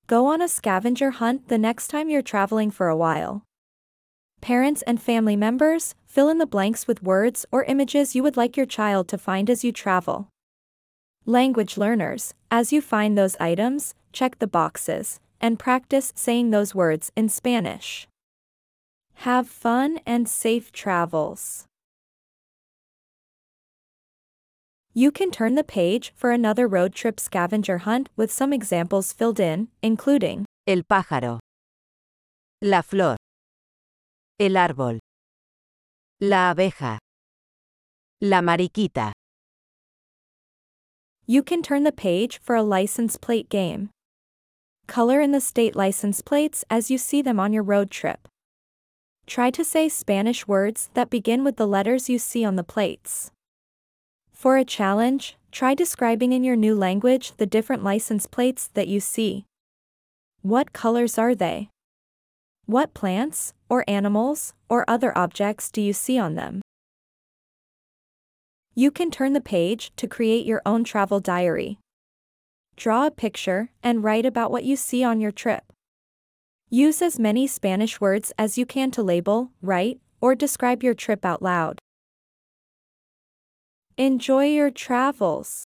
Go on a scavenger hunt the next time you're traveling for a while. Parents and family members, fill in the blanks with words or images you would like your child to find as you travel. Language learners, as you find those items, check the boxes and practice saying those words in Spanish. Have fun and safe travels. You can turn the page for another road trip scavenger hunt with some examples filled in, including El pájaro. La flor. El árbol. La abeja. La mariquita. You can turn the page for a license plate game. Color in the state license plates as you see them on your road trip. Try to say Spanish words that begin with the letters you see on the plates. For a challenge, try describing in your new language the different license plates that you see. What colors are they? What plants, or animals, or other objects do you see on them? You can turn the page to create your own travel diary. Draw a picture and write about what you see on your trip. Use as many Spanish words as you can to label, write, or describe your trip out loud. Enjoy your travels.